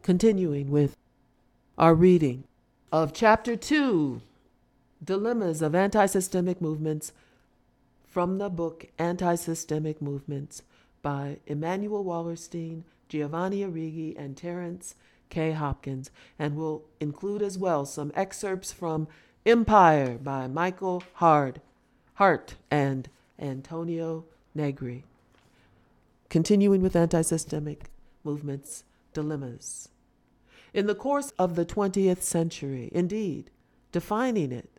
Continuing with our reading of Chapter 2, Dilemmas of Anti-Systemic Movements, from the book Anti-Systemic Movements by Emmanuel Wallerstein, Giovanni Arrighi, and Terence K. Hopkins, and will include as well some excerpts from Empire by Michael Hart and Antonio Negri. Continuing with Anti-Systemic Movements, Dilemmas. In the course of the 20th century, indeed, defining it,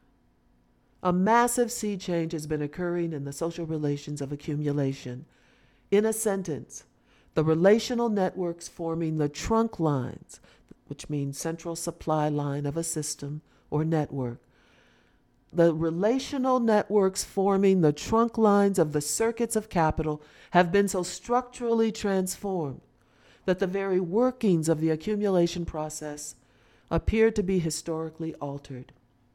a massive sea change has been occurring in the social relations of accumulation. In a sentence, the relational networks forming the trunk lines, which means central supply line of a system or network, the relational networks forming the trunk lines of the circuits of capital have been so structurally transformed that the very workings of the accumulation process appear to be historically altered.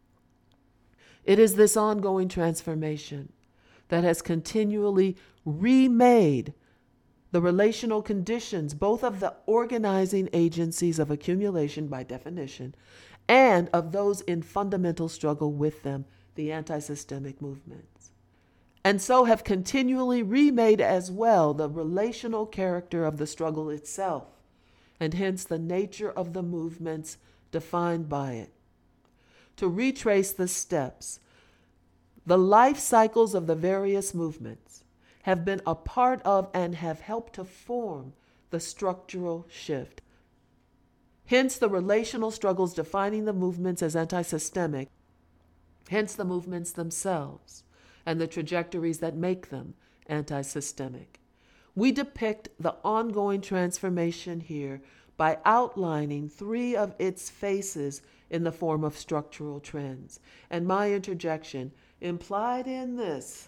It is this ongoing transformation that has continually remade the relational conditions, both of the organizing agencies of accumulation by definition, and of those in fundamental struggle with them, the anti-systemic movements. And so have continually remade as well the relational character of the struggle itself, and hence the nature of the movements defined by it. To retrace the steps, the life cycles of the various movements have been a part of and have helped to form the structural shift. Hence the relational struggles defining the movements as anti-systemic, hence the movements themselves and the trajectories that make them anti-systemic. We depict the ongoing transformation here by outlining three of its phases in the form of structural trends. And my interjection, implied in this,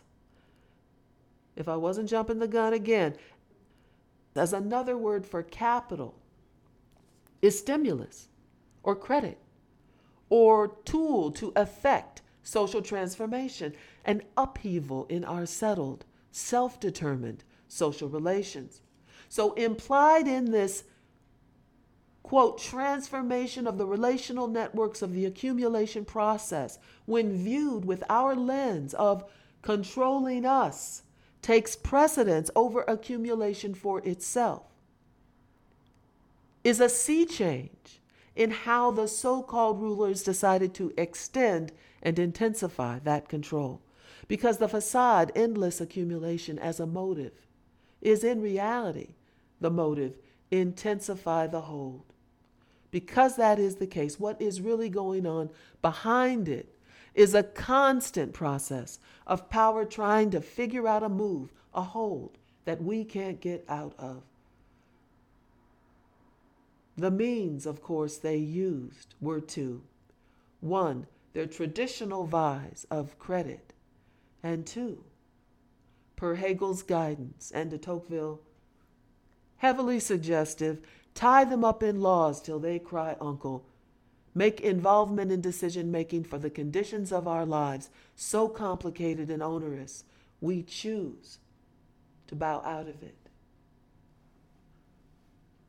if I wasn't jumping the gun again, as another word for capital, is stimulus or credit or tool to effect social transformation and upheaval in our settled, self-determined social relations. So implied in this, quote, transformation of the relational networks of the accumulation process, when viewed with our lens of controlling us, takes precedence over accumulation for itself, is a sea change in how the so-called rulers decided to extend and intensify that control. Because the facade, endless accumulation as a motive, is in reality the motive, intensify the hold. Because that is the case, what is really going on behind it is a constant process of power trying to figure out a move, a hold that we can't get out of. The means, of course, they used were two. One, their traditional vies of credit, and two, per Hegel's guidance and de Tocqueville, heavily suggestive, tie them up in laws till they cry uncle, make involvement in decision-making for the conditions of our lives so complicated and onerous, we choose to bow out of it.